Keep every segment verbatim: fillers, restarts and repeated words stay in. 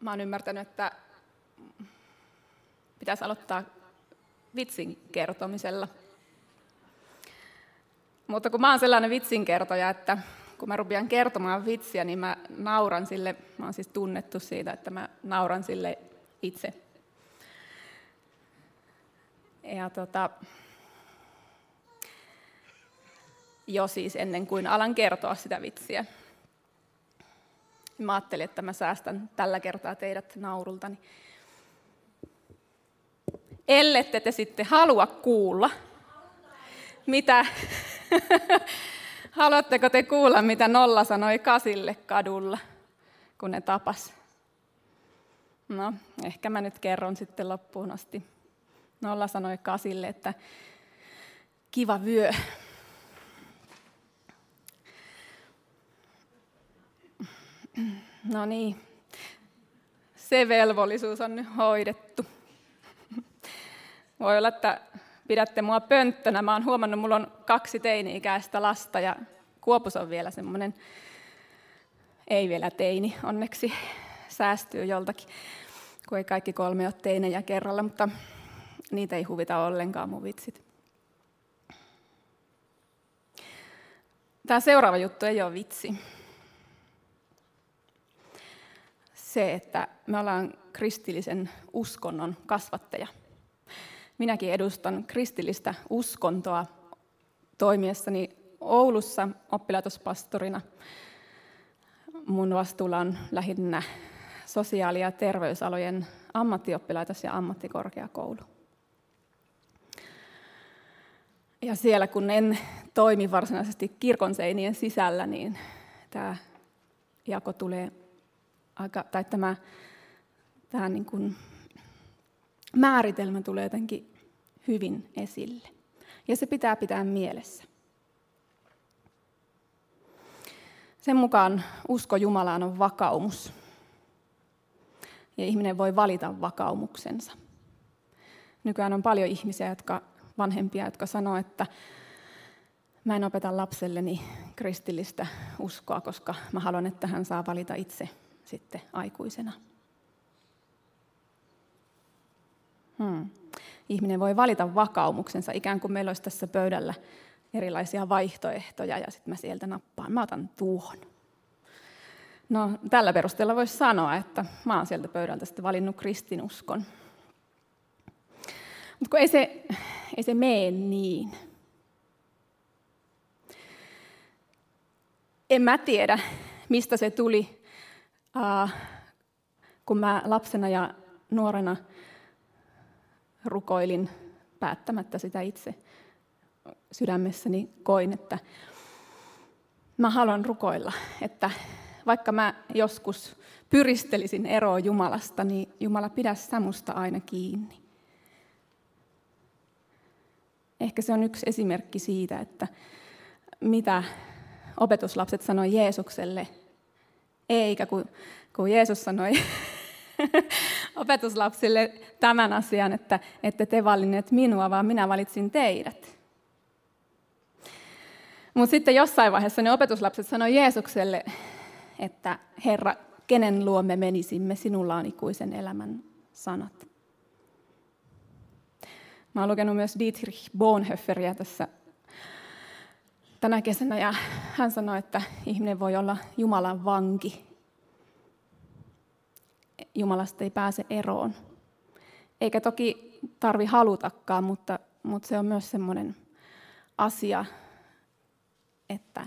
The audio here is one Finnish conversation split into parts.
mä oon ymmärtänyt, että pitäisi aloittaa vitsin kertomisella. Mutta kun mä oon sellainen vitsinkertoja, että kun mä rupean kertomaan vitsiä, niin mä nauran sille, mä oon siis tunnettu siitä, että mä nauran sille itse. Ja tota, jo siis ennen kuin alan kertoa sitä vitsiä. Mä ajattelin, että mä säästän tällä kertaa teidät naurultani. Ellette te sitten halua kuulla, mitä... Haluatteko te kuulla, mitä Nolla sanoi Kasille kadulla, kun ne tapas? No, ehkä mä nyt kerron sitten loppuun asti. Nolla sanoi Kasille, että kiva vyö. No niin, se velvollisuus on nyt hoidettu. Voi olla, että pidätte mua pönttönä. Mä oon huomannut, mulla on kaksi teini-ikäistä lasta ja Kuopus on vielä semmoinen, ei vielä teini, onneksi säästyy joltakin, kun ei kaikki kolme ole teinejä kerralla, mutta niitä ei huvita ollenkaan mun vitsit. Tämä seuraava juttu ei ole vitsi. Se, että me ollaan kristillisen uskonnon kasvatteja. Minäkin edustan kristillistä uskontoa toimiessani Oulussa oppilaitospastorina. Mun vastuulla on lähinnä sosiaali- ja terveysalojen ammattioppilaitos ja ammattikorkeakoulu. Ja siellä kun en toimi varsinaisesti kirkon seinien sisällä, niin tämä jako tulee aika, tai tämä, tämä niin kuin määritelmä tulee jotenkin hyvin esille. Ja se pitää pitää mielessä. Sen mukaan usko Jumalaan on vakaumus. Ja ihminen voi valita vakaumuksensa. Nykyään on paljon ihmisiä, jotka, vanhempia, jotka sanoo, että mä en opeta lapselleni kristillistä uskoa, koska mä haluan, että hän saa valita itse sitten aikuisena. Hmm. Ihminen voi valita vakaumuksensa, ikään kuin meillä olisi tässä pöydällä erilaisia vaihtoehtoja, ja sitten mä sieltä nappaan, mä otan tuohon. No, tällä perusteella voisi sanoa, että mä oon sieltä pöydältä sitten valinnut kristinuskon. Mutta kun ei se, ei se mene niin. En mä tiedä, mistä se tuli, uh, kun mä lapsena ja nuorena rukoilin päättämättä sitä itse. Sydämessäni koin, että mä haluan rukoilla, että vaikka mä joskus pyristelisin eroa Jumalasta, niin Jumala pidä sä musta aina kiinni. Ehkä se on yksi esimerkki siitä, että mitä opetuslapset sanoi Jeesukselle, eikä kun, kun Jeesus sanoi opetuslapsille tämän asian, että ette te valinneet minua, vaan minä valitsin teidät. Mutta sitten jossain vaiheessa ne opetuslapset sanoi Jeesukselle, että Herra, kenen luo me menisimme, sinulla on ikuisen elämän sanat. Mä oon lukenut myös Dietrich Bonhoefferiä tässä tänä kesänä, ja hän sanoi, että ihminen voi olla Jumalan vanki. Jumalasta ei pääse eroon. Eikä toki tarvi halutakaan, mutta, mutta se on myös semmoinen asia, että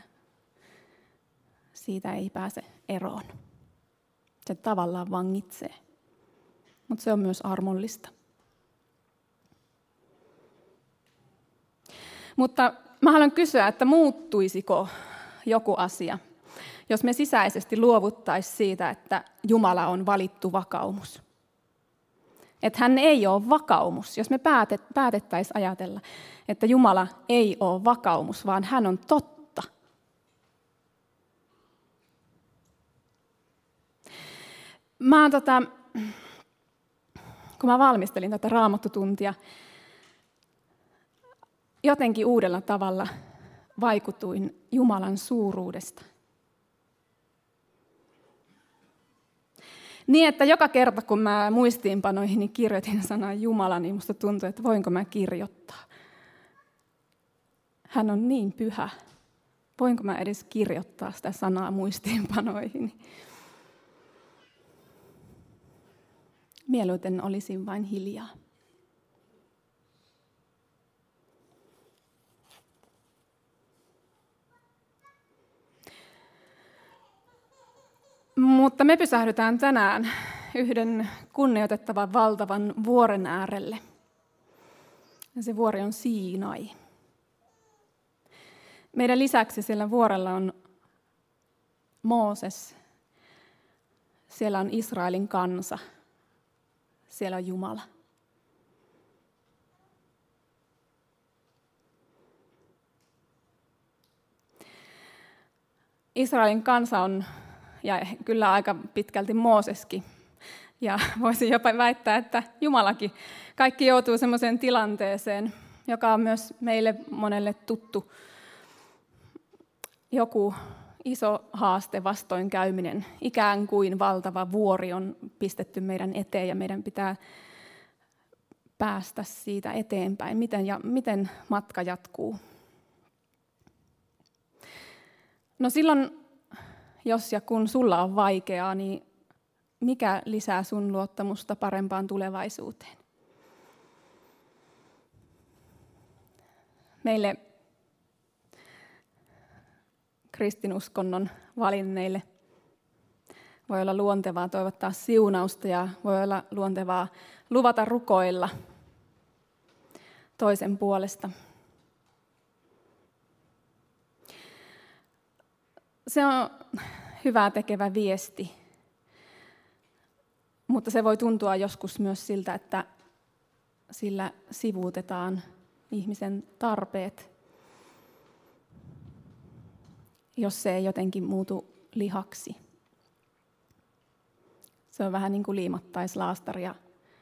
siitä ei pääse eroon. Se tavallaan vangitsee, mutta se on myös armollista. Mutta mä haluan kysyä, että muuttuisiko joku asia, jos me sisäisesti luovuttaisiin siitä, että Jumala on valittu vakaumus. Että hän ei ole vakaumus, jos me päätettäisiin ajatella, että Jumala ei ole vakaumus, vaan hän on totta. Mä oon tota, kun mä valmistelin tätä raamattutuntia, jotenkin uudella tavalla vaikutuin Jumalan suuruudesta. Niin, että joka kerta kun mä muistiinpanoihin niin kirjoitin sanan Jumala, niin musta tuntui, että voinko mä kirjoittaa. Hän on niin pyhä. Voinko mä edes kirjoittaa sitä sanaa muistiinpanoihin? Mieluiten olisin vain hiljaa. Mutta me pysähdytään tänään yhden kunnioitettavan valtavan vuoren äärelle. Ja se vuori on Siinai. Meidän lisäksi siellä vuorella on Mooses. Siellä on Israelin kansa. Siellä on Jumala. Israelin kansa on, ja kyllä aika pitkälti Mooseskin, ja voisin jopa väittää, että Jumalakin. Kaikki joutuu semmoiseen tilanteeseen, joka on myös meille monelle tuttu. Joku iso haaste, vastoinkäyminen, ikään kuin valtava vuori on pistetty meidän eteen ja meidän pitää päästä siitä eteenpäin. Miten, ja miten matka jatkuu? No silloin, jos ja kun sulla on vaikeaa, niin mikä lisää sun luottamusta parempaan tulevaisuuteen? Meille kristinuskonnon valinneille voi olla luontevaa toivottaa siunausta ja voi olla luontevaa luvata rukoilla toisen puolesta. Se on hyvää tekevä viesti, mutta se voi tuntua joskus myös siltä, että sillä sivuutetaan ihmisen tarpeet, jos se ei jotenkin muutu lihaksi. Se on vähän niin kuin liimattaisi laastaria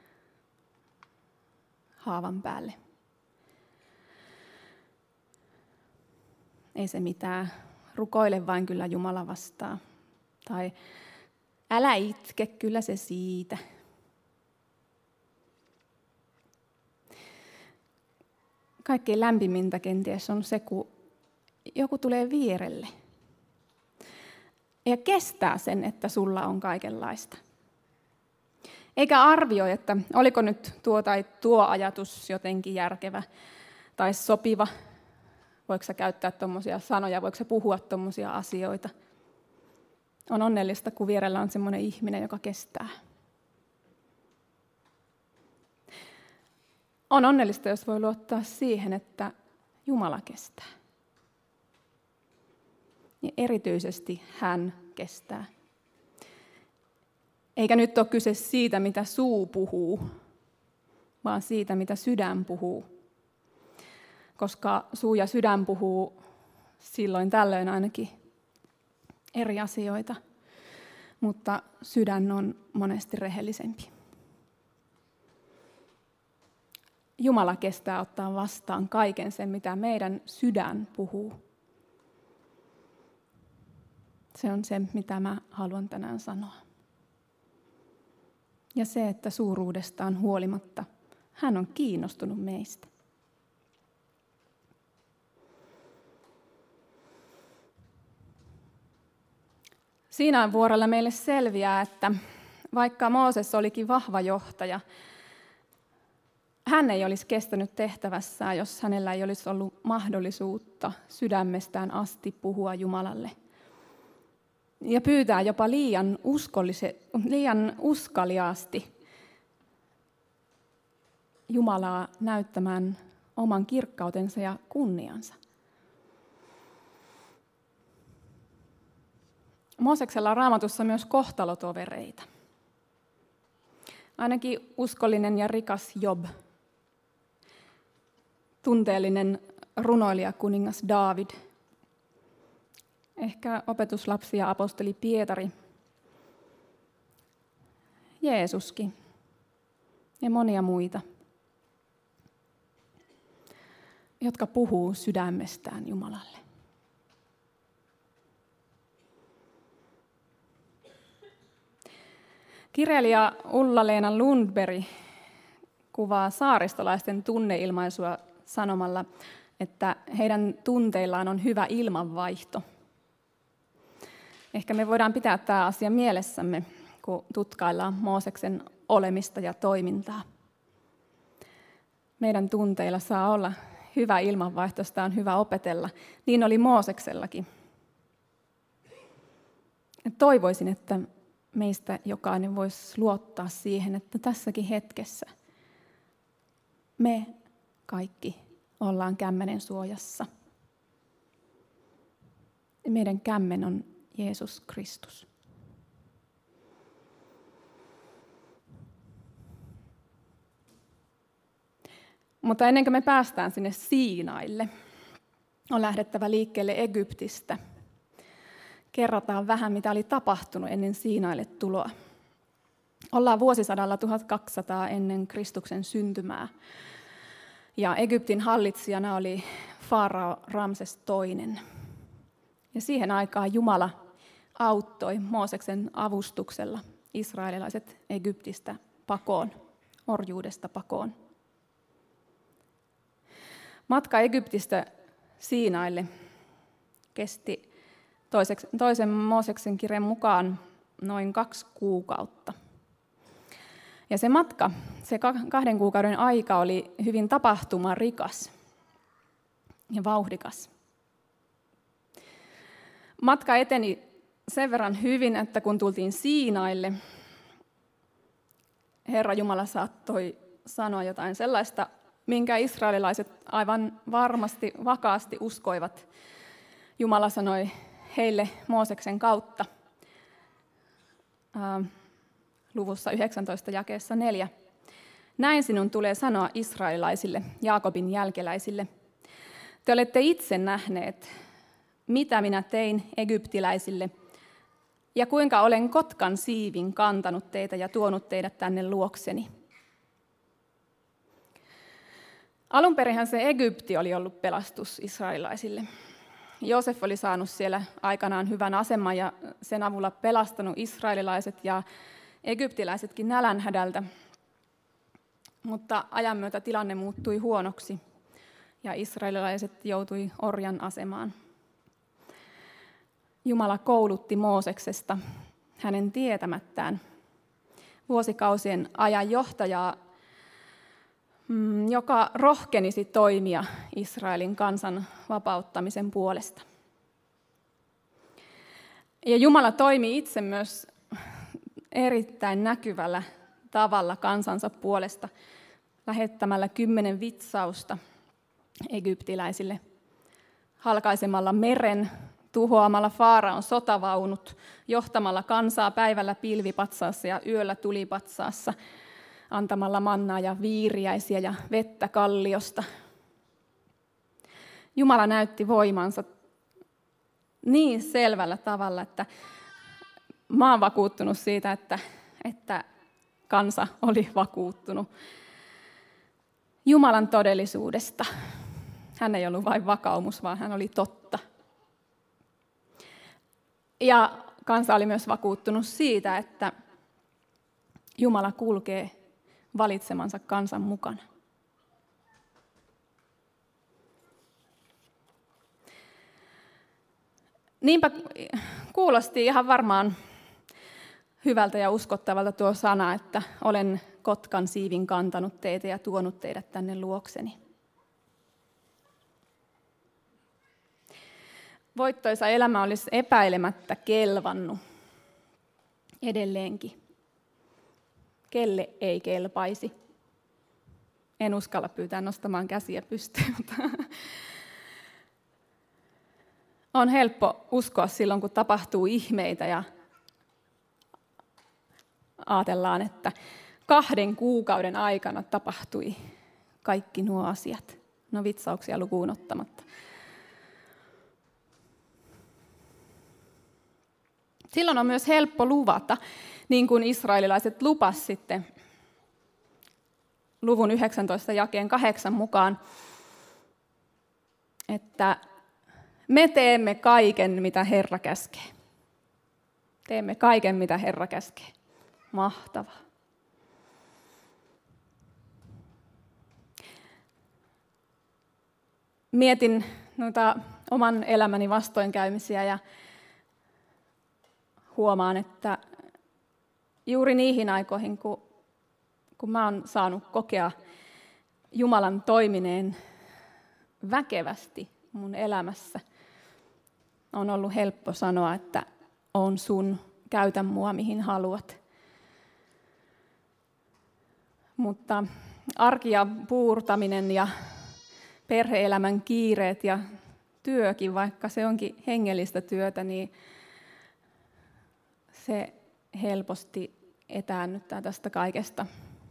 haavan päälle. Ei se mitään. Rukoile vain, kyllä Jumala vastaa. Tai älä itke, kyllä se siitä. Kaikkein lämpimintä kenties on se, kun joku tulee vierelle ja kestää sen, että sulla on kaikenlaista. Eikä arvioi, että oliko nyt tuo tai tuo ajatus jotenkin järkevä tai sopiva. Voiko sä käyttää tuommoisia sanoja, voiko sä puhua tuommoisia asioita. On onnellista, kun vierellä on semmoinen ihminen, joka kestää. On onnellista, jos voi luottaa siihen, että Jumala kestää. Ja erityisesti hän kestää. Eikä nyt ole kyse siitä, mitä suu puhuu, vaan siitä, mitä sydän puhuu. Koska suu ja sydän puhuu silloin tällöin ainakin eri asioita, mutta sydän on monesti rehellisempi. Jumala kestää ottaa vastaan kaiken sen, mitä meidän sydän puhuu. Se on se, mitä mä haluan tänään sanoa. Ja se, että suuruudestaan huolimatta hän on kiinnostunut meistä. Siinain vuorella meille selviää, että vaikka Mooses olikin vahva johtaja, hän ei olisi kestänyt tehtävässään, jos hänellä ei olisi ollut mahdollisuutta sydämestään asti puhua Jumalalle. Ja pyytää jopa liian, liian uskaliaasti Jumalaa näyttämään oman kirkkautensa ja kunniansa. Mooseksella on Raamatussa myös kohtalotovereita. Ainakin uskollinen ja rikas Job, tunteellinen runoilija kuningas Daavid, ehkä opetuslapsi ja apostoli Pietari, Jeesuskin ja monia muita, jotka puhuu sydämestään Jumalalle. Kirjailija Ulla-Leena Lundberg kuvaa saaristolaisten tunneilmaisua sanomalla, että heidän tunteillaan on hyvä ilmanvaihto. Ehkä me voidaan pitää tämä asia mielessämme, kun tutkaillaan Mooseksen olemista ja toimintaa. Meidän tunteilla saa olla hyvä ilmanvaihto, sitä on hyvä opetella. Niin oli Mooseksellakin. Toivoisin, että meistä jokainen voisi luottaa siihen, että tässäkin hetkessä me kaikki ollaan kämmenen suojassa. Meidän kämmen on Jeesus Kristus. Mutta ennen kuin me päästään sinne Siinaille, on lähdettävä liikkeelle Egyptistä. Kerrotaan vähän, mitä oli tapahtunut ennen Siinaille tuloa. Ollaan vuosisadalla tuhatkaksisataa ennen Kristuksen syntymää. Ja Egyptin hallitsijana oli Farao Ramses toinen. Ja siihen aikaan Jumala auttoi Mooseksen avustuksella israelilaiset Egyptistä pakoon, orjuudesta pakoon. Matka Egyptistä Siinaille kesti toisen Mooseksen kirjan mukaan noin kaksi kuukautta. Ja se matka, se kahden kuukauden aika oli hyvin tapahtumarikas ja vauhdikas. Matka eteni sen verran hyvin, että kun tultiin Siinaille, Herra Jumala saattoi sanoa jotain sellaista, minkä israelilaiset aivan varmasti vakaasti uskoivat. Jumala sanoi heille Mooseksen kautta ää, luvussa yhdeksäntoista jakeessa neljä. Näin sinun tulee sanoa israelilaisille, Jaakobin jälkeläisille. Te olette itse nähneet, mitä minä tein egyptiläisille, ja kuinka olen kotkan siivin kantanut teitä ja tuonut teidät tänne luokseni. Alunperinhän se Egypti oli ollut pelastus israelilaisille. Joosef oli saanut siellä aikanaan hyvän aseman ja sen avulla pelastanut israelilaiset ja egyptiläisetkin nälänhädältä. Mutta ajan myötä tilanne muuttui huonoksi ja israelilaiset joutui orjan asemaan. Jumala koulutti Mooseksesta hänen tietämättään vuosikausien ajan johtajaa, joka rohkenisi toimia Israelin kansan vapauttamisen puolesta. Ja Jumala toimi itse myös erittäin näkyvällä tavalla kansansa puolesta, lähettämällä kymmenen vitsausta egyptiläisille, halkaisemalla meren, tuhoamalla Faaraon sotavaunut, johtamalla kansaa päivällä pilvipatsaassa ja yöllä tulipatsaassa, antamalla mannaa ja viiriäisiä ja vettä kalliosta. Jumala näytti voimansa niin selvällä tavalla, että mä oon vakuuttunut siitä, että, että kansa oli vakuuttunut Jumalan todellisuudesta. Hän ei ollut vain vakaumus, vaan hän oli totta. Ja kansa oli myös vakuuttunut siitä, että Jumala kulkee valitsemansa kansan mukana. Niinpä kuulosti ihan varmaan hyvältä ja uskottavalta tuo sana, että olen kotkan siivin kantanut teitä ja tuonut teidät tänne luokseni. Voittoisa elämä olisi epäilemättä kelvannut edelleenkin. Kelle ei kelpaisi? En uskalla pyytää nostamaan käsiä pystyyn, mutta on helppo uskoa silloin, kun tapahtuu ihmeitä ja ajatellaan, että kahden kuukauden aikana tapahtui kaikki nuo asiat. No vitsauksia lukuun ottamatta. Silloin on myös helppo luvata, niin kuin israelilaiset lupas sitten luvun yhdeksäntoista jakeen kahdeksan mukaan, että me teemme kaiken, mitä Herra käskee. Teemme kaiken, mitä Herra käskee. mahtava. Mietin noita oman elämäni vastoinkäymisiä ja huomaan, että juuri niihin aikoihin, kun, kun mä oon saanut kokea Jumalan toimineen väkevästi mun elämässä, on ollut helppo sanoa, että on sun, käytä mua mihin haluat. Mutta arki ja puurtaminen ja perhe-elämän kiireet ja työkin, vaikka se onkin hengellistä työtä, niin se helposti etäännyttää tästä kaikesta.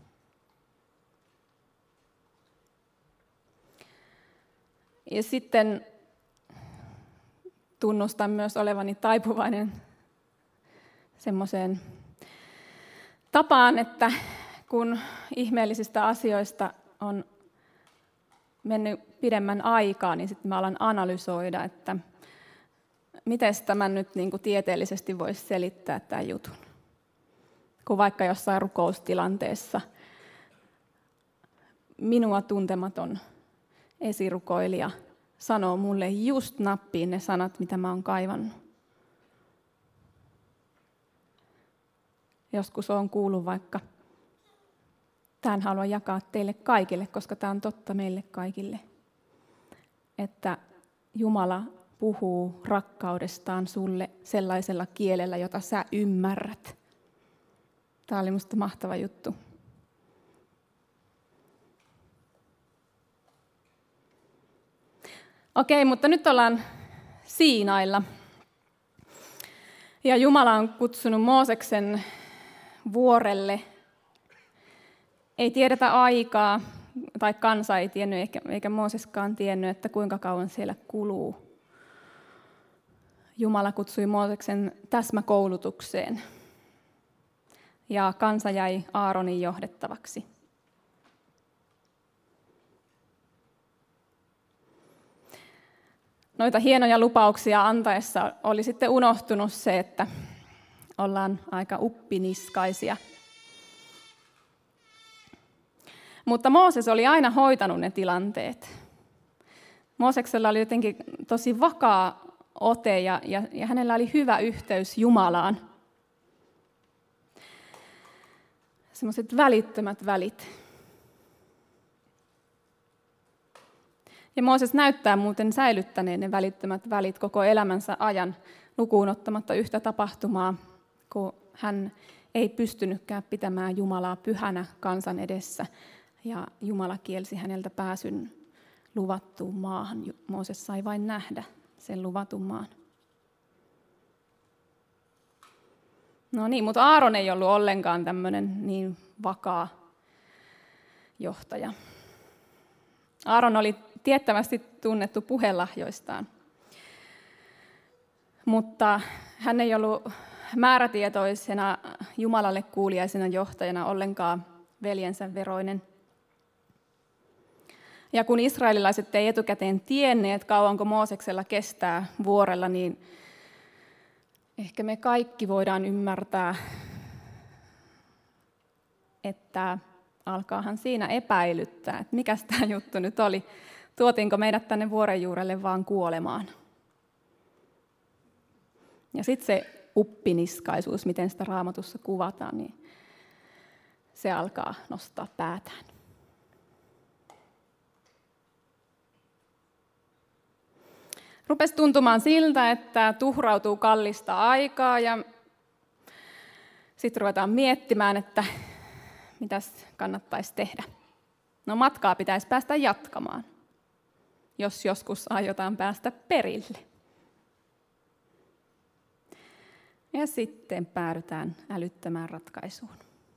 Ja sitten tunnustan myös olevani taipuvainen semmoiseen tapaan, että kun ihmeellisistä asioista on mennyt pidemmän aikaa, niin sitten mä alan analysoida, että miten tämän nyt niin kuin tieteellisesti voisi selittää tämän jutun. Kun vaikka jossain rukoustilanteessa minua tuntematon esirukoilija sanoo mulle just nappiin ne sanat, mitä mä oon kaivannut. Joskus on kuullut vaikka, tämän haluan jakaa teille kaikille, koska tämä on totta meille kaikille, että Jumala puhuu rakkaudestaan sulle sellaisella kielellä, jota sä ymmärrät. Tämä oli musta mahtava juttu. Okei, mutta nyt ollaan Siinailla. Ja Jumala on kutsunut Mooseksen vuorelle. Ei tiedetä aikaa, tai kansa ei tiennyt, eikä, eikä Mooseskaan tiennyt, että kuinka kauan siellä kuluu. Jumala kutsui Mooseksen täsmäkoulutukseen, ja kansa jäi Aaronin johdettavaksi. Noita hienoja lupauksia antaessa oli sitten unohtunut se, että ollaan aika uppiniskaisia. Mutta Mooses oli aina hoitanut ne tilanteet. Mooseksella oli jotenkin tosi vakaa ote ja, ja, ja hänellä oli hyvä yhteys Jumalaan. Semmoiset välittömät välit. Ja Mooses näyttää muuten säilyttäneen ne välittömät välit koko elämänsä ajan lukuun ottamatta yhtä tapahtumaa, kun hän ei pystynytkään pitämään Jumalaa pyhänä kansan edessä. Ja Jumala kielsi häneltä pääsyn luvattuun maahan. Mooses sai vain nähdä sen luvatun maan. No niin, mutta Aaron ei ollut ollenkaan tämmöinen niin vakaa johtaja. Aaron oli tiettävästi tunnettu puhelahjoistaan, mutta hän ei ollut määrätietoisena Jumalalle kuuliaisena johtajana ollenkaan veljensä veroinen. Ja kun israelilaiset ei etukäteen tienneet, kauanko Mooseksella kestää vuorella, niin ehkä me kaikki voidaan ymmärtää, että alkaahan siinä epäilyttää, että mikäs tämä juttu nyt oli. Tuotiinko meidät tänne vuoren juurelle vaan kuolemaan? Ja sitten se uppiniskaisuus, miten sitä Raamatussa kuvataan, niin se alkaa nostaa päätään. Rupesi tuntumaan siltä, että tuhrautuu kallista aikaa ja sitten ruvetaan miettimään, että mitäs kannattaisi tehdä. No matkaa pitäisi päästä jatkamaan, jos joskus aiotaan päästä perille. Ja sitten päädytään älyttömään ratkaisuun.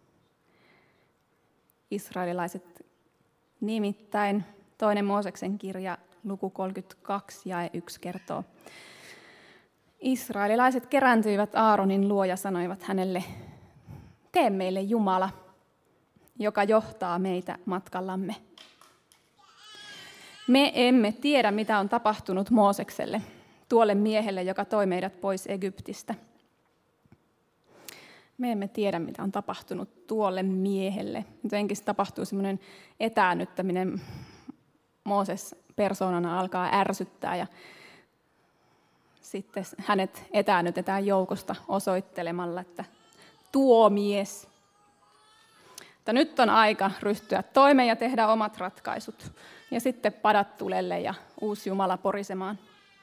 Israelilaiset nimittäin, toinen Mooseksen kirja, luku kolmekymmentäkaksi jae yksi kertoo. Israelilaiset kerääntyivät Aaronin luo ja sanoivat hänelle, tee meille Jumala, joka johtaa meitä matkallamme. Me emme tiedä, mitä on tapahtunut Moosekselle, tuolle miehelle, joka toi meidät pois Egyptistä. Me emme tiedä, mitä on tapahtunut tuolle miehelle. Jotenkin tapahtuu semmoinen etäännyttäminen. Mooses persoonana alkaa ärsyttää ja sitten hänet etäännytetään joukosta osoittelemalla, että tuo mies. Että nyt on aika ryhtyä toimeen ja tehdä omat ratkaisut. Ja sitten padat tulelle ja uusi Jumala porisemaan.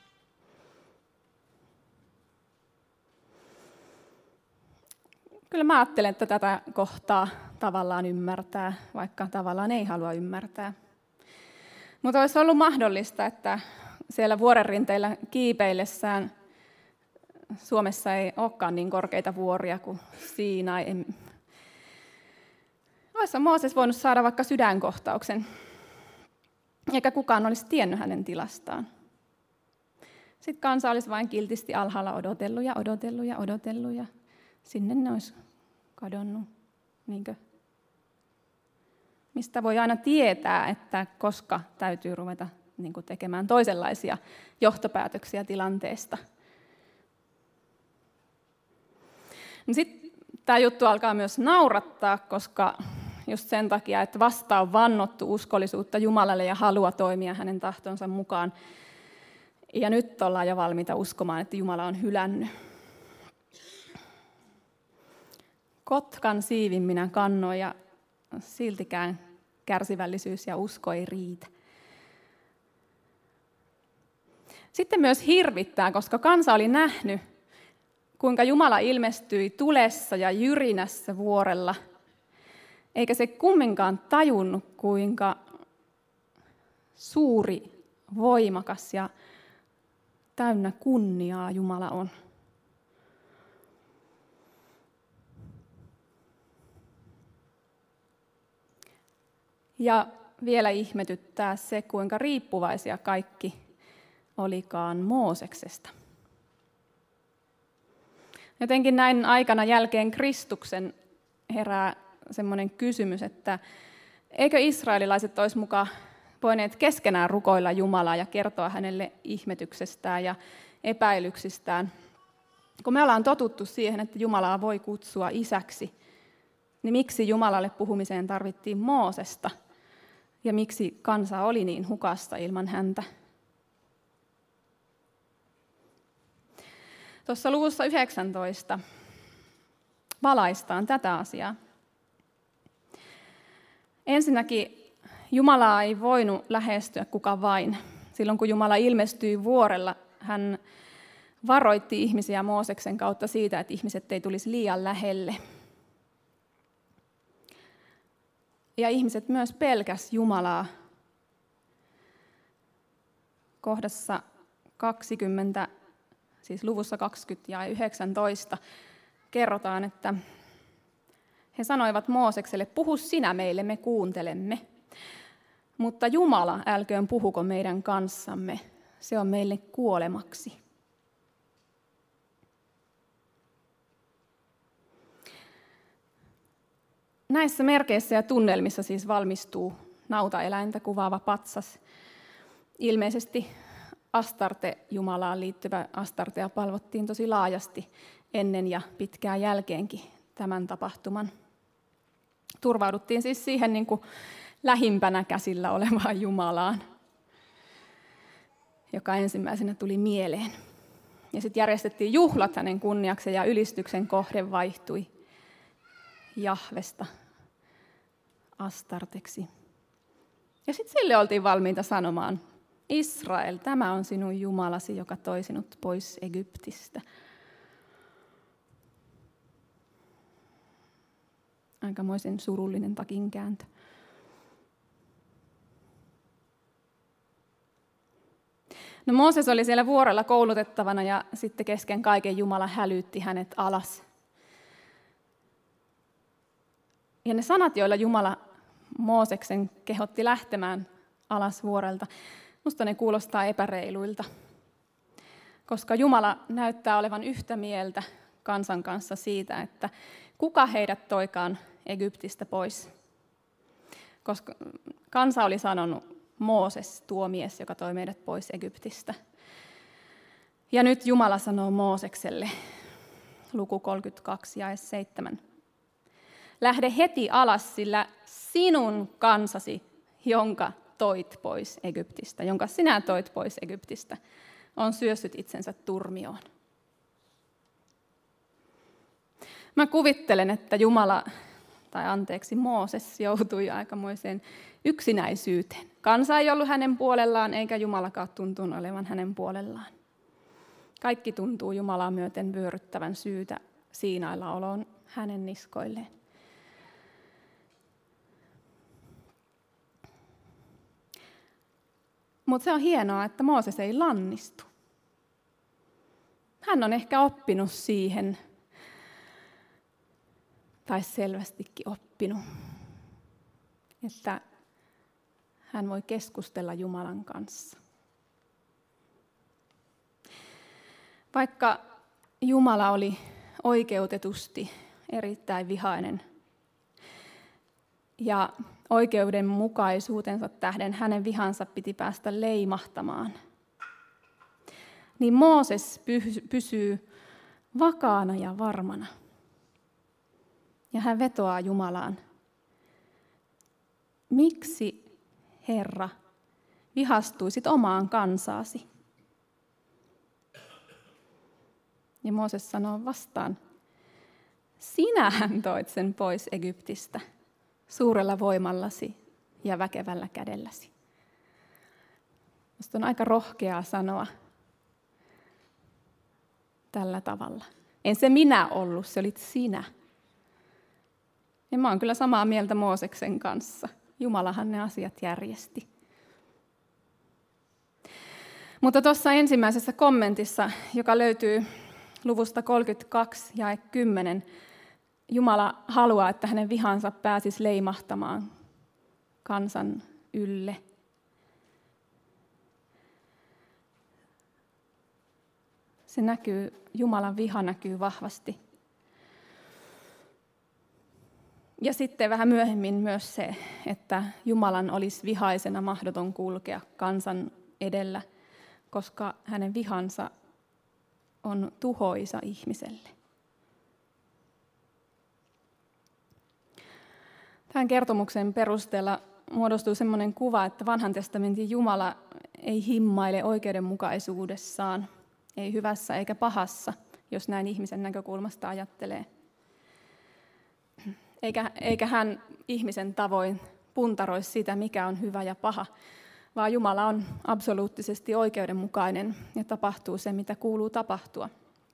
Kyllä mä ajattelen, että tätä kohtaa tavallaan ymmärtää, vaikka tavallaan ei halua ymmärtää. Mutta olisi ollut mahdollista, että siellä vuorenrinteillä kiipeillessään, Suomessa ei olekaan niin korkeita vuoria kuin Siinai. Olisi Mooses voinut saada vaikka sydänkohtauksen, eikä kukaan olisi tiennyt hänen tilastaan. Sitten kansa olisi vain kiltisti alhaalla odotellut ja odotellut ja odotellut ja sinne ne olisi kadonnut. Niinkö? Mistä voi aina tietää, että koska täytyy ruveta niin kuin tekemään toisenlaisia johtopäätöksiä tilanteesta. No sitten tämä juttu alkaa myös naurattaa, koska just sen takia, että vasta on vannottu uskollisuutta Jumalalle ja halua toimia hänen tahtonsa mukaan. Ja nyt ollaan jo valmiita uskomaan, että Jumala on hylännyt. Kotkan siivin minä kannoin ja siltikään kärsivällisyys ja usko ei riitä. Sitten myös hirvittää, koska kansa oli nähnyt, kuinka Jumala ilmestyi tulessa ja jyrinässä vuorella, eikä se kumminkaan tajunnut, kuinka suuri, voimakas ja täynnä kunniaa Jumala on. Ja vielä ihmetyttää se, kuinka riippuvaisia kaikki olikaan Mooseksesta. Jotenkin näin aikana jälkeen Kristuksen herää semmoinen kysymys, että eikö israelilaiset olisi mukaan voineet keskenään rukoilla Jumalaa ja kertoa hänelle ihmetyksestään ja epäilyksistään. Kun me ollaan totuttu siihen, että Jumalaa voi kutsua isäksi, niin miksi Jumalalle puhumiseen tarvittiin Moosesta? Ja miksi kansa oli niin hukassa ilman häntä? Tuossa luvussa yhdeksäntoista valaistaan tätä asiaa. Ensinnäkin Jumalaa ei voinut lähestyä kuka vain. Silloin kun Jumala ilmestyi vuorella, hän varoitti ihmisiä Mooseksen kautta siitä, että ihmiset ei tulisi liian lähelle. Ja ihmiset myös pelkäs Jumalaa. Kohdassa kaksikymmentä, siis luvussa kaksikymmentä ja yhdeksäntoista, kerrotaan, että he sanoivat Moosekselle, puhu sinä meille, me kuuntelemme. Mutta Jumala, älköön puhuko meidän kanssamme, se on meille kuolemaksi. Näissä merkeissä ja tunnelmissa siis valmistuu nautaeläintä kuvaava patsas. Ilmeisesti Astarte-Jumalaan liittyvä Astartea palvottiin tosi laajasti ennen ja pitkään jälkeenkin tämän tapahtuman. Turvauduttiin siis siihen niin kuin lähimpänä käsillä olevaan Jumalaan, joka ensimmäisenä tuli mieleen. Ja sitten järjestettiin juhlat hänen kunniakseen ja ylistyksen kohde vaihtui Jahvesta Astarteksi. Ja sitten sille oltiin valmiita sanomaan, Israel, tämä on sinun Jumalasi, joka toi sinut pois Egyptistä. Aikamoisen surullinen takinkääntö. No Mooses oli siellä vuorella koulutettavana ja sitten kesken kaiken Jumala hälytti hänet alas. Ja ne sanat, joilla Jumala Mooseksen kehotti lähtemään alas vuorelta, musta ne kuulostaa epäreiluilta, koska Jumala näyttää olevan yhtä mieltä kansan kanssa siitä, että kuka heidät toikaan Egyptistä pois. Koska kansa oli sanonut, Mooses, tuo mies, joka toi meidät pois Egyptistä. Ja nyt Jumala sanoo Moosekselle, luku kolmekymmentäkaksi jae seitsemän. Lähde heti alas, sillä sinun kansasi, jonka toit pois Egyptistä, jonka sinä toit pois Egyptistä, on syössyt itsensä turmioon. Mä kuvittelen, että Jumala, tai anteeksi Mooses, joutui aikamoiseen yksinäisyyteen. Kansa ei ollut hänen puolellaan, eikä Jumalakaan tuntunut olevan hänen puolellaan. Kaikki tuntuu Jumalaa myöten vyöryttävän syytä siinailla oloon hänen niskoilleen. Mutta se on hienoa, että Mooses ei lannistu. Hän on ehkä oppinut siihen, tai selvästikin oppinut, että hän voi keskustella Jumalan kanssa. Vaikka Jumala oli oikeutetusti erittäin vihainen ja oikeudenmukaisuutensa tähden hänen vihansa piti päästä leimahtamaan, niin Mooses pysyy vakaana ja varmana. Ja hän vetoaa Jumalaan. Miksi, Herra, vihastuisit omaan kansaasi? Ja Mooses sanoo vastaan, sinähän toit sen pois Egyptistä suurella voimallasi ja väkevällä kädelläsi. Minusta on aika rohkeaa sanoa tällä tavalla. En se minä ollut, se olit sinä. Ja mä oon kyllä samaa mieltä Mooseksen kanssa. Jumalahan ne asiat järjesti. Mutta tuossa ensimmäisessä kommentissa, joka löytyy luvusta kolmekymmentäkaksi jae kymmenen, Jumala haluaa, että hänen vihansa pääsisi leimahtamaan kansan ylle. Se näkyy, Jumalan viha näkyy vahvasti. Ja sitten vähän myöhemmin myös se, että Jumalan olisi vihaisena mahdoton kulkea kansan edellä, koska hänen vihansa on tuhoisa ihmiselle. Tämän kertomuksen perusteella muodostuu sellainen kuva, että vanhan testamentin Jumala ei himmaile oikeudenmukaisuudessaan, ei hyvässä eikä pahassa, jos näin ihmisen näkökulmasta ajattelee. Eikä, eikä hän ihmisen tavoin puntaroi sitä, mikä on hyvä ja paha, vaan Jumala on absoluuttisesti oikeudenmukainen ja tapahtuu se, mitä kuuluu tapahtua.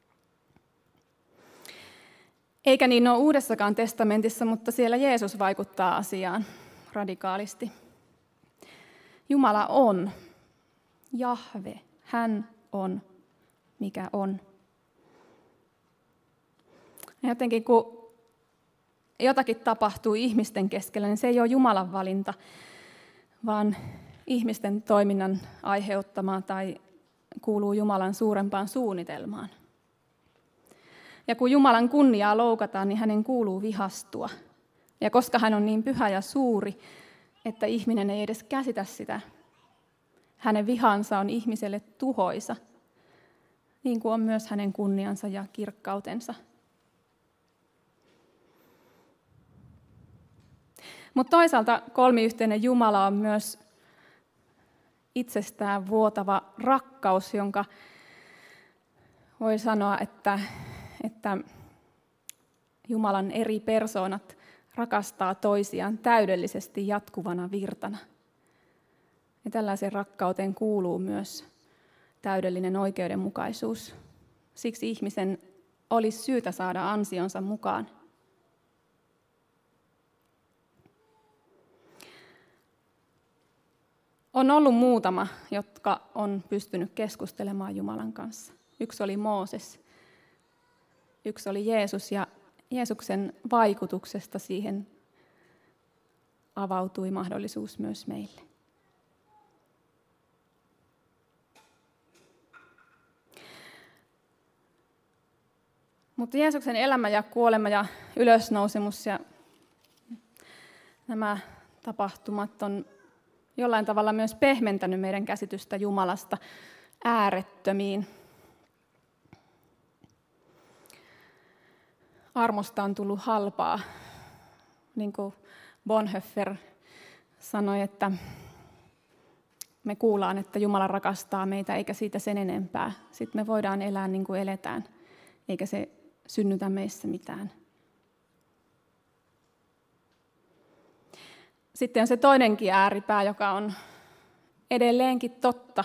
Eikä niin ole Uudessakaan testamentissa, mutta siellä Jeesus vaikuttaa asiaan radikaalisti. Jumala on Jahve, hän on mikä on. Ja jotenkin kun jotakin tapahtuu ihmisten keskellä, niin se ei ole Jumalan valinta, vaan ihmisten toiminnan aiheuttamaa tai kuuluu Jumalan suurempaan suunnitelmaan. Ja kun Jumalan kunniaa loukataan, niin hänen kuuluu vihastua. Ja koska hän on niin pyhä ja suuri, että ihminen ei edes käsitä sitä, hänen vihansa on ihmiselle tuhoisa, niin kuin on myös hänen kunniansa ja kirkkautensa. Mutta toisaalta kolmiyhteinen Jumala on myös itsestään vuotava rakkaus, jonka voi sanoa, että, että Jumalan eri persoonat rakastaa toisiaan täydellisesti jatkuvana virtana. Ja tällaiseen rakkauteen kuuluu myös täydellinen oikeudenmukaisuus. Siksi ihmisen olisi syytä saada ansionsa mukaan. On ollut muutama, jotka on pystynyt keskustelemaan Jumalan kanssa. Yksi oli Mooses, yksi oli Jeesus, ja Jeesuksen vaikutuksesta siihen avautui mahdollisuus myös meille. Mutta Jeesuksen elämä ja kuolema ja ylösnousemus ja nämä tapahtumat on jollain tavalla myös pehmentänyt meidän käsitystä Jumalasta äärettömiin. armosta on tullut halpaa. Niin kuin Bonhoeffer sanoi, että me kuullaan, että Jumala rakastaa meitä, eikä siitä sen enempää. Sitten me voidaan elää niin kuin eletään, eikä se synnytä meissä mitään. Sitten on se toinenkin ääripää, joka on edelleenkin totta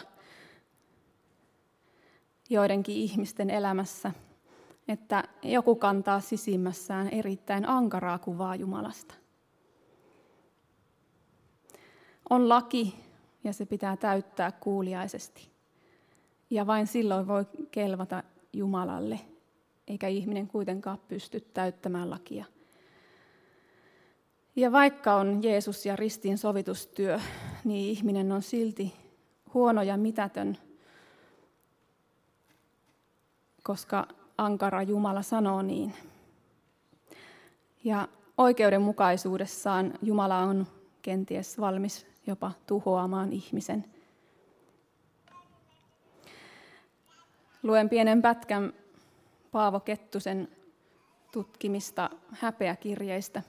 joidenkin ihmisten elämässä, että joku kantaa sisimmässään erittäin ankaraa kuvaa Jumalasta. On laki, ja se pitää täyttää kuuliaisesti. Ja vain silloin voi kelvata Jumalalle, eikä ihminen kuitenkaan pysty täyttämään lakia. Ja vaikka on Jeesus ja ristin sovitustyö, niin ihminen on silti huono ja mitätön, koska ankara Jumala sanoo niin. Ja oikeudenmukaisuudessaan Jumala on kenties valmis jopa tuhoamaan ihmisen. Luen pienen pätkän Paavo Kettusen tutkimista häpeäkirjeistä.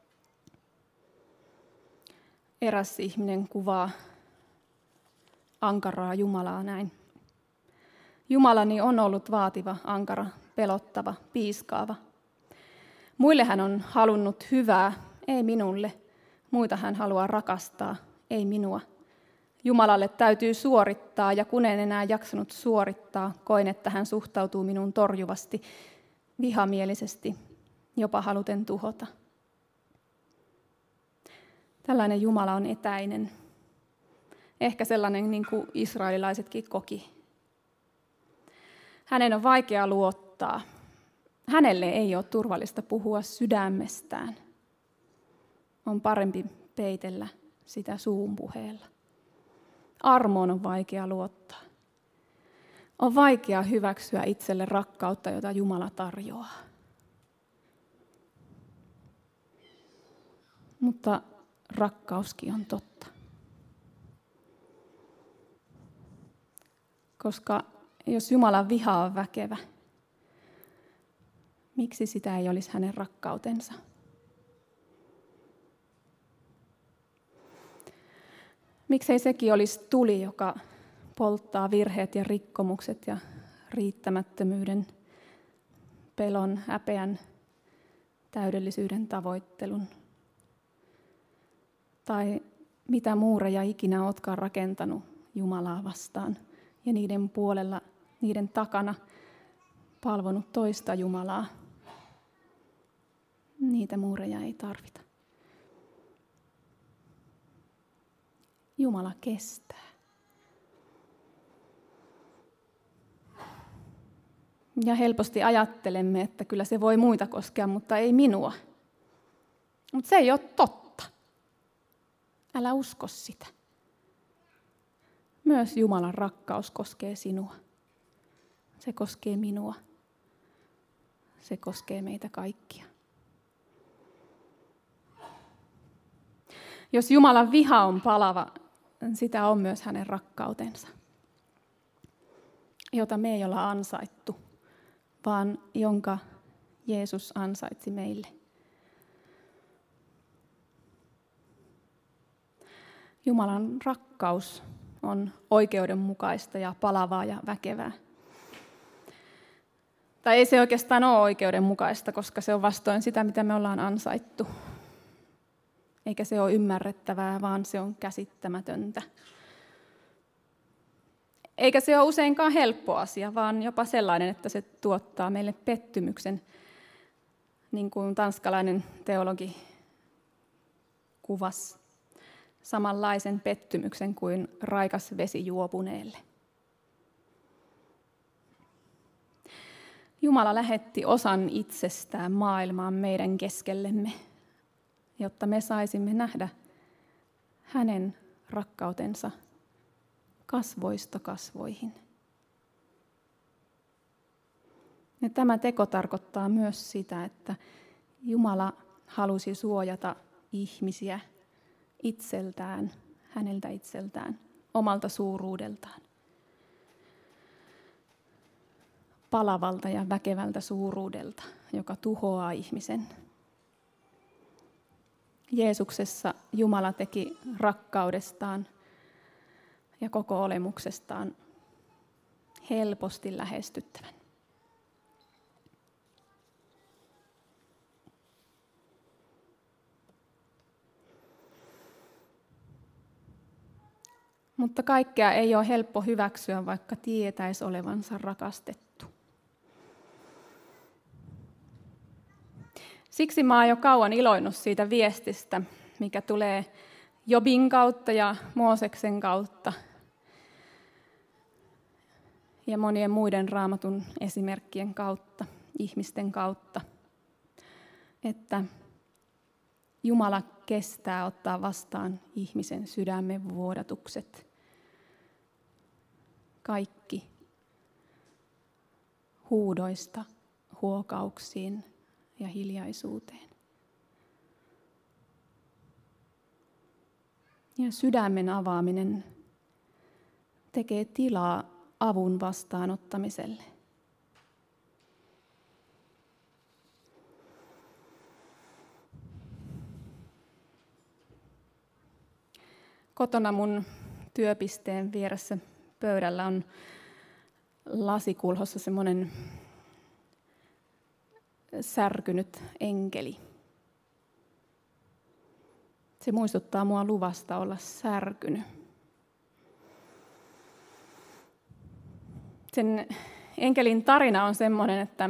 Eräs ihminen kuvaa ankaraa Jumalaa näin. Jumalani on ollut vaativa, ankara, pelottava, piiskaava. Muille hän on halunnut hyvää, ei minulle. Muita hän haluaa rakastaa, ei minua. Jumalalle täytyy suorittaa, ja kun en enää jaksanut suorittaa, koin, että hän suhtautuu minuun torjuvasti, vihamielisesti, jopa haluten tuhota. Tällainen Jumala on etäinen. Ehkä sellainen, niin kuin israelilaisetkin koki. Hänen on vaikea luottaa. Hänelle ei ole turvallista puhua sydämestään. On parempi peitellä sitä suun puheella. Armoon on vaikea luottaa. On vaikea hyväksyä itselle rakkautta, jota Jumala tarjoaa. Mutta rakkauskin on totta. Koska jos Jumalan viha on väkevä, miksi sitä ei olisi hänen rakkautensa? Miksei sekin olisi tuli, joka polttaa virheet ja rikkomukset ja riittämättömyyden, pelon, häpeän, täydellisyyden tavoittelun. Tai mitä muureja ikinä ootkaan rakentanut Jumalaa vastaan ja niiden puolella, niiden takana palvonut toista Jumalaa. Niitä muureja ei tarvita. Jumala kestää. Ja helposti ajattelemme, että kyllä se voi muita koskea, mutta ei minua. Mutta se ei ole totta. Älä usko sitä. Myös Jumalan rakkaus koskee sinua. Se koskee minua. Se koskee meitä kaikkia. Jos Jumalan viha on palava, sitä on myös hänen rakkautensa, jota me ei olla ansaittu, vaan jonka Jeesus ansaitsi meille. Jumalan rakkaus on oikeudenmukaista ja palavaa ja väkevää. Tai ei se oikeastaan ole oikeudenmukaista, koska se on vastoin sitä, mitä me ollaan ansaittu. Eikä se ole ymmärrettävää, vaan se on käsittämätöntä. Eikä se ole useinkaan helppo asia, vaan jopa sellainen, että se tuottaa meille pettymyksen, niin kuin tanskalainen teologi kuvasi samanlaisen pettymyksen kuin raikas vesi juopuneelle. Jumala lähetti osan itsestään maailmaan meidän keskellemme, jotta me saisimme nähdä hänen rakkautensa kasvoista kasvoihin. Ja tämä teko tarkoittaa myös sitä, että Jumala halusi suojata ihmisiä itseltään, häneltä itseltään, omalta suuruudeltaan. palavalta ja väkevältä suuruudelta, joka tuhoaa ihmisen. Jeesuksessa Jumala teki rakkaudestaan ja koko olemuksestaan helposti lähestyttävän. Mutta kaikkea ei ole helppo hyväksyä, vaikka tietäisi olevansa rakastettu. Siksi mä oon jo kauan iloinnut siitä viestistä, mikä tulee Jobin kautta ja Mooseksen kautta ja monien muiden Raamatun esimerkkien kautta, ihmisten kautta, että Jumala kestää ottaa vastaan ihmisen sydämen vuodatukset. Kaikki huudoista huokauksiin ja hiljaisuuteen. Ja sydämen avaaminen tekee tilaa avun vastaanottamiselle. Kotona mun työpisteen vieressä pöydällä on lasikulhossa semmoinen särkynyt enkeli. Se muistuttaa mua luvasta olla särkynyt. Sen enkelin tarina on semmoinen, että,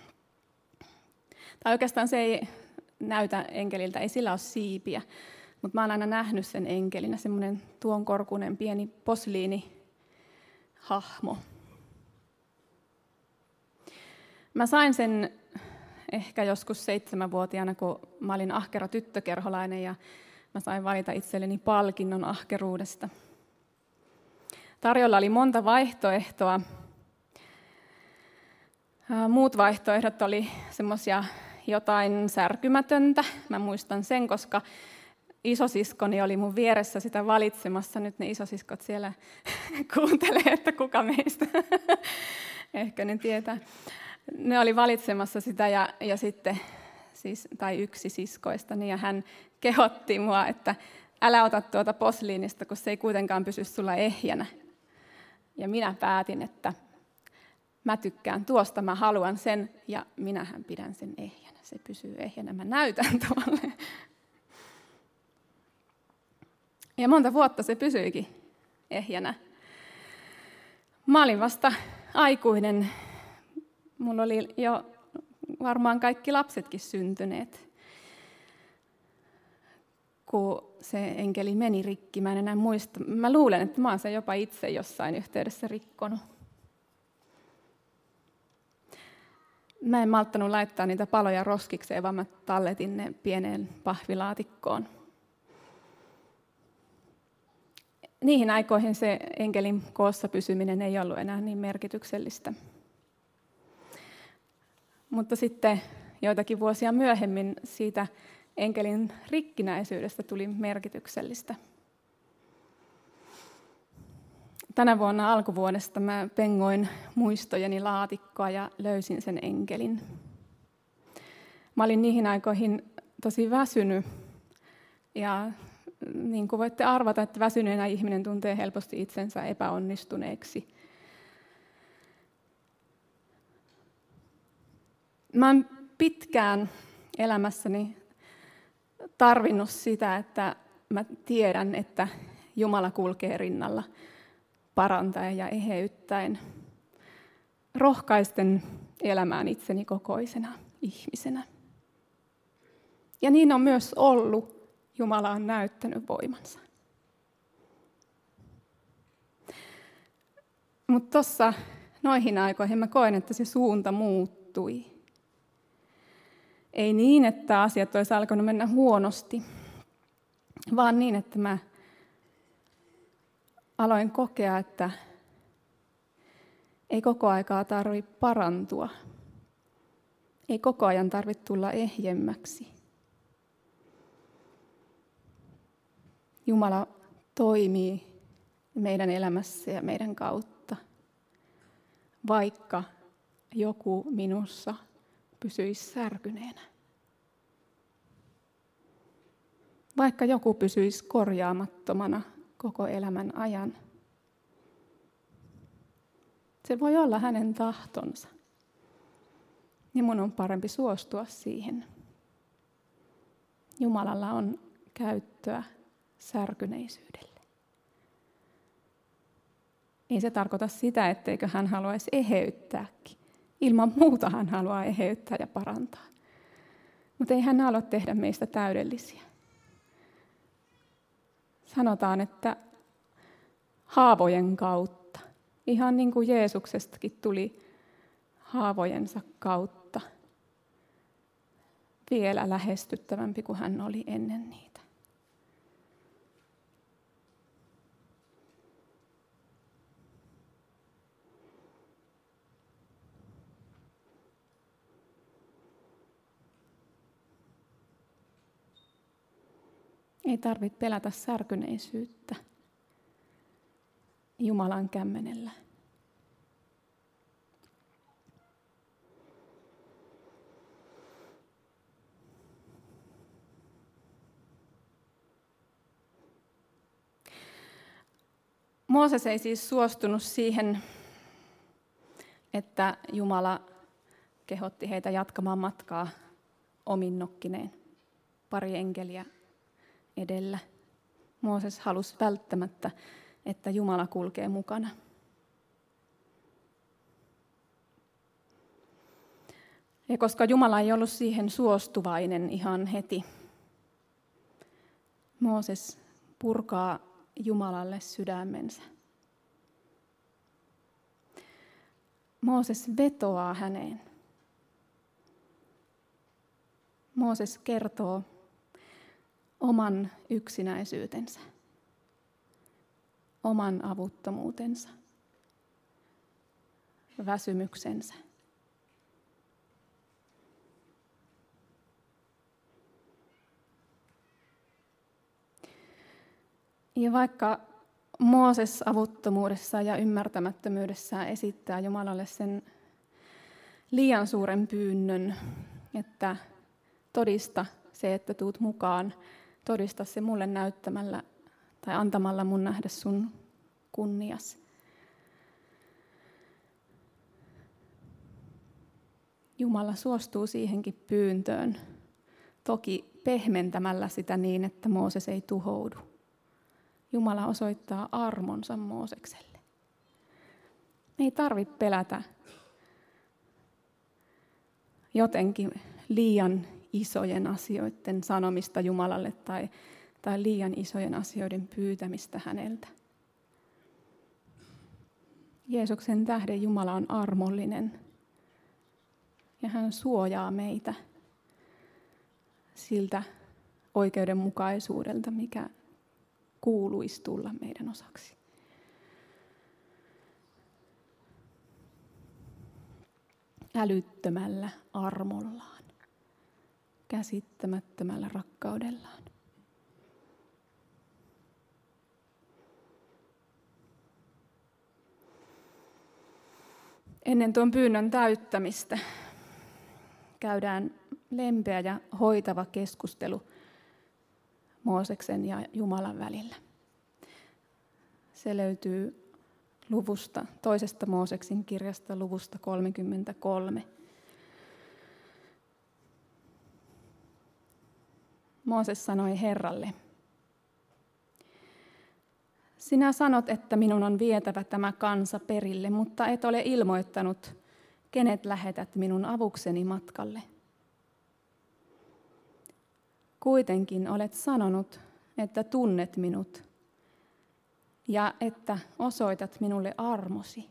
tai oikeastaan se ei näytä enkeliltä, ei sillä ole siipiä, mutta mä oon aina nähnyt sen enkelinä, semmoinen tuon korkuinen pieni posliinihahmo. Mä sain sen ehkä joskus seitsemänvuotiaana, kun mä olin ahkera tyttökerholainen ja mä sain valita itselleni palkinnon ahkeruudesta. Tarjolla oli monta vaihtoehtoa. Muut vaihtoehdot oli semmoisia jotain särkymätöntä. Mä muistan sen, koska isosiskoni oli mun vieressä sitä valitsemassa. Nyt ne isosiskot siellä kuuntelee, että kuka meistä. Ehkä ne tietää. Ne oli valitsemassa sitä ja, ja sitten, siis, tai yksi siskoistani, ja hän kehotti mua, että älä ota tuota posliinista, kun se ei kuitenkaan pysy sulla ehjänä. Ja minä päätin, että mä tykkään tuosta, mä haluan sen, ja minähän pidän sen ehjänä. Se pysyy ehjänä, mä näytän tuolle. Ja monta vuotta se pysyikin ehjänä. Mä olin vasta aikuinen. Mulla oli jo varmaan kaikki lapsetkin syntyneet, kun se enkeli meni rikki. Mä en enää muista. Mä luulen, että mä oon sen jopa itse jossain yhteydessä rikkonut. Mä en malttanut laittaa niitä paloja roskikseen, vaan mä talletin ne pieneen pahvilaatikkoon. Niihin aikoihin se enkelin koossa pysyminen ei ollut enää niin merkityksellistä. Mutta sitten joitakin vuosia myöhemmin siitä enkelin rikkinäisyydestä tuli merkityksellistä. Tänä vuonna alkuvuodesta mä pengoin muistojeni laatikkoa ja löysin sen enkelin. Mä olin niihin aikoihin tosi väsynyt. Ja niin kuin voitte arvata, että väsyneenä ihminen tuntee helposti itsensä epäonnistuneeksi. Mä oon pitkään elämässäni tarvinnut sitä, että mä tiedän, että Jumala kulkee rinnalla parantaen ja eheyttäen, rohkaisten elämään itseni kokoisena ihmisenä. Ja niin on myös ollut. Jumala on näyttänyt voimansa. Mutta tuossa noihin aikoihin mä koen, että se suunta muuttui. Ei niin, että asiat olisi alkanut mennä huonosti, vaan niin, että mä aloin kokea, että ei koko aikaa tarvitse parantua. Ei koko ajan tarvitse tulla ehjemmäksi. Jumala toimii meidän elämässä ja meidän kautta, vaikka joku minussa pysyisi särkyneenä. Vaikka joku pysyisi korjaamattomana koko elämän ajan. Se voi olla hänen tahtonsa. Ja mun on parempi suostua siihen. Jumalalla on käyttöä särkyneisyydelle. Ei se tarkoita sitä, etteikö hän haluaisi eheyttääkin. Ilman muuta hän haluaa eheyttää ja parantaa. Mutta ei hän halua tehdä meistä täydellisiä. Sanotaan, että haavojen kautta, ihan niin kuin Jeesuksestakin tuli haavojensa kautta, vielä lähestyttävämpi kuin hän oli ennen niitä. Ei tarvitse pelätä särkyneisyyttä Jumalan kämmenellä. Mooses ei siis suostunut siihen, että Jumala kehotti heitä jatkamaan matkaa omin nokkineen, pari enkeliä edellä. Mooses halusi välttämättä, että Jumala kulkee mukana. Ja koska Jumala ei ollut siihen suostuvainen ihan heti, Mooses purkaa Jumalalle sydämensä. Mooses vetoaa häneen. Mooses kertoo oman yksinäisyytensä, oman avuttomuutensa, väsymyksensä. Ja vaikka Mooses avuttomuudessa ja ymmärtämättömyydessään esittää Jumalalle sen liian suuren pyynnön, että todista se, että tuut mukaan, todista se mulle näyttämällä tai antamalla mun nähdä sun kunnias. Jumala suostuu siihenkin pyyntöön, toki pehmentämällä sitä niin, että Mooses ei tuhoudu. Jumala osoittaa armonsa Moosekselle. Ei tarvitse pelätä jotenkin liian isojen asioiden sanomista Jumalalle tai, tai liian isojen asioiden pyytämistä häneltä. Jeesuksen tähden Jumala on armollinen ja hän suojaa meitä siltä oikeudenmukaisuudelta, mikä kuuluisi tulla meidän osaksi. Älyttömällä armollaan, käsittämättömällä rakkaudellaan. Ennen tuon pyynnön täyttämistä käydään lempeä ja hoitava keskustelu Mooseksen ja Jumalan välillä. Se löytyy luvusta, toisesta Mooseksin kirjasta luvusta kolmekymmentäkolme. Mooses sanoi Herralle, sinä sanot, että minun on vietävä tämä kansa perille, mutta et ole ilmoittanut, kenet lähetät minun avukseni matkalle. Kuitenkin olet sanonut, että tunnet minut ja että osoitat minulle armosi.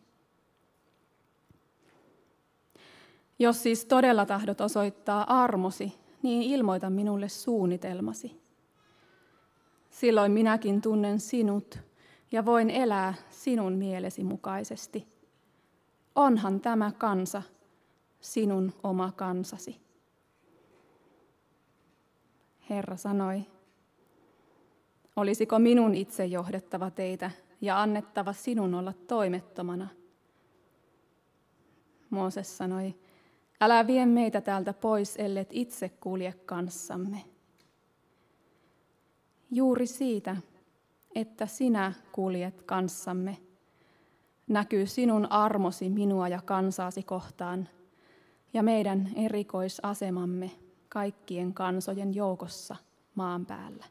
Jos siis todella tahdot osoittaa armosi, niin ilmoita minulle suunnitelmasi. Silloin minäkin tunnen sinut ja voin elää sinun mielesi mukaisesti. Onhan tämä kansa sinun oma kansasi. Herra sanoi, olisiko minun itse johdettava teitä ja annettava sinun olla toimettomana? Mooses sanoi, älä vie meitä täältä pois, ellet itse kulje kanssamme. Juuri siitä, että sinä kuljet kanssamme, näkyy sinun armosi minua ja kansaasi kohtaan ja meidän erikoisasemamme kaikkien kansojen joukossa maan päällä.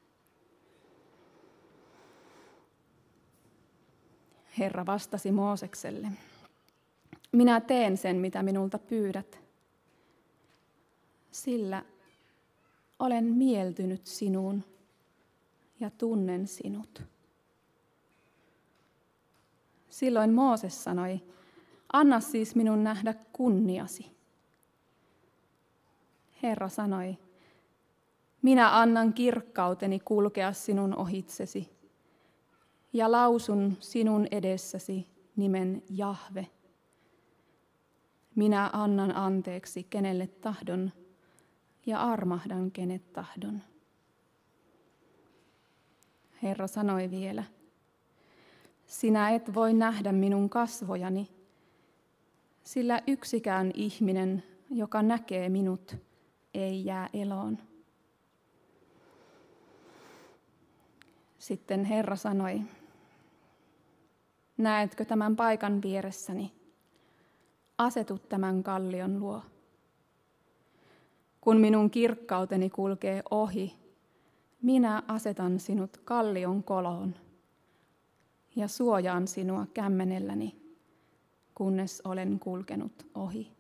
Herra vastasi Moosekselle, minä teen sen, mitä minulta pyydät, sillä olen mieltynyt sinuun ja tunnen sinut. Silloin Mooses sanoi, anna siis minun nähdä kunniasi. Herra sanoi, minä annan kirkkauteni kulkea sinun ohitsesi ja lausun sinun edessäsi nimen Jahve. Minä annan anteeksi kenelle tahdon ja armahdan kenet tahdon. Herra sanoi vielä, sinä et voi nähdä minun kasvojani, sillä yksikään ihminen, joka näkee minut, ei jää eloon. Sitten Herra sanoi, näetkö tämän paikan vieressäni? Asetu tämän kallion luo. Kun minun kirkkauteni kulkee ohi, minä asetan sinut kallion koloon ja suojaan sinua kämmenelläni, kunnes olen kulkenut ohi.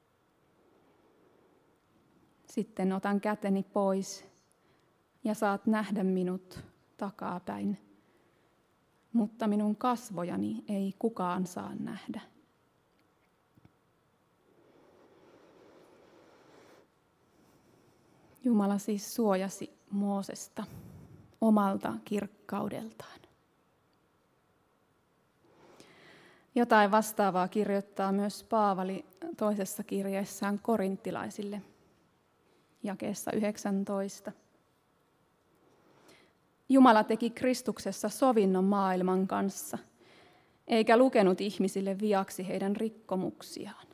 Sitten otan käteni pois ja saat nähdä minut takapäin, mutta minun kasvojani ei kukaan saa nähdä. Jumala siis suojasi Moosesta omalta kirkkaudeltaan. Jotain vastaavaa kirjoittaa myös Paavali toisessa kirjeessään korinttilaisille, jakeessa yhdeksäntoista. Jumala teki Kristuksessa sovinnon maailman kanssa, eikä lukenut ihmisille viaksi heidän rikkomuksiaan.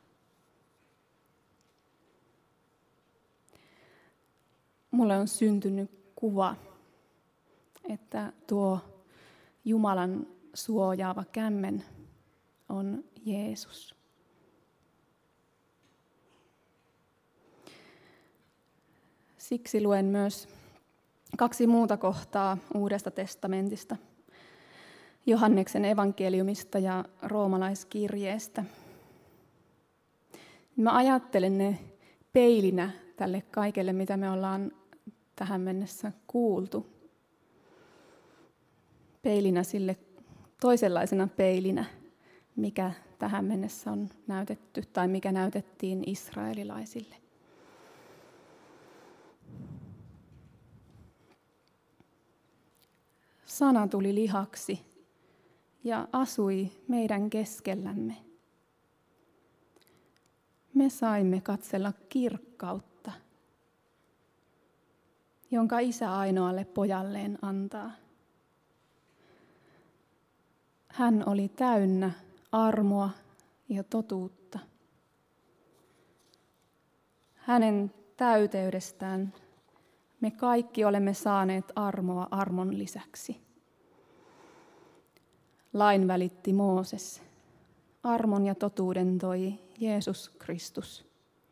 Mulle on syntynyt kuva, että tuo Jumalan suojaava kämmen on Jeesus. Siksi luen myös kaksi muuta kohtaa Uudesta testamentista, Johanneksen evankeliumista ja roomalaiskirjeestä. Mä ajattelen ne peilinä tälle kaikelle, mitä me ollaan tähän mennessä kuultu. Peilinä sille toisenlaisena peilinä, mikä tähän mennessä on näytetty tai mikä näytettiin israelilaisille. Sana tuli lihaksi ja asui meidän keskellämme. Me saimme katsella kirkkautta, jonka Isä ainoalle pojalleen antaa. Hän oli täynnä armoa ja totuutta. Hänen täyteydestään me kaikki olemme saaneet armoa armon lisäksi. Lain välitti Mooses. Armon ja totuuden toi Jeesus Kristus.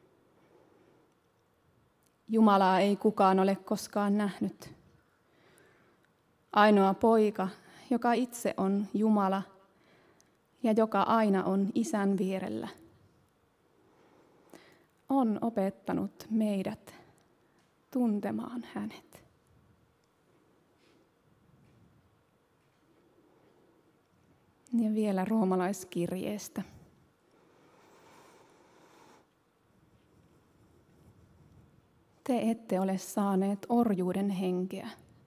Jumalaa ei kukaan ole koskaan nähnyt. Ainoa poika, joka itse on Jumala ja joka aina on Isän vierellä, on opettanut meidät tuntemaan hänet. Ja vielä roomalaiskirjeestä. Te ette ole saaneet orjuuden henkeä,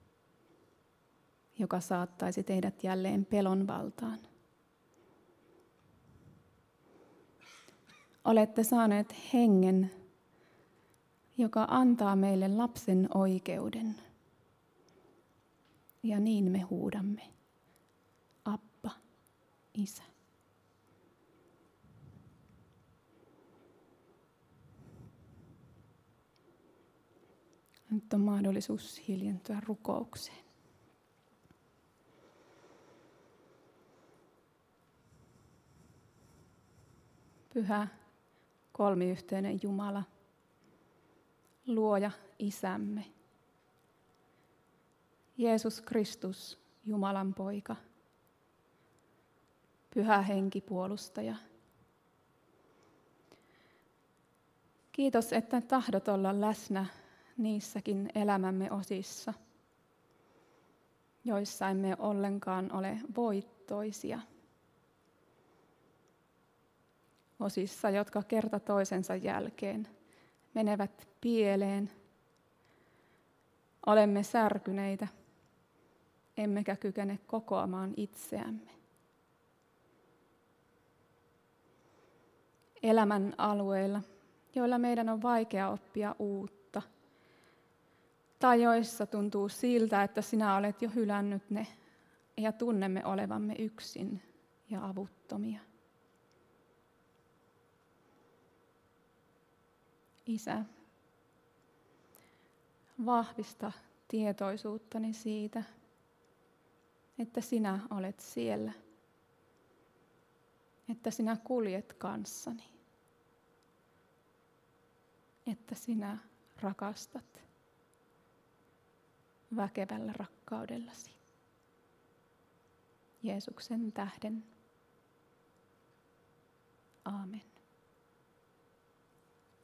joka saattaisi teidät jälleen pelon valtaan. Olette saaneet hengen, joka antaa meille lapsen oikeuden. Ja niin me huudamme, Abba, Isä. Nyt on mahdollisuus hiljentyä rukoukseen. Pyhä kolmiyhteinen Jumala, luoja Isämme, Jeesus Kristus, Jumalan poika, Pyhä Henki puolustaja. Kiitos, että tahdot olla läsnä niissäkin elämämme osissa, joissa emme ollenkaan ole voittoisia. Osissa, jotka kerta toisensa jälkeen menevät pieleen. Olemme särkyneitä, emmekä kykene kokoamaan itseämme. Elämän alueilla, joilla meidän on vaikea oppia uutta, tai joissa tuntuu siltä, että sinä olet jo hylännyt ne ja tunnemme olevamme yksin ja avuttomia. Isä, vahvista tietoisuuttani siitä, että sinä olet siellä, että sinä kuljet kanssani, että sinä rakastat väkevällä rakkaudellasi. Jeesuksen tähden. Aamen.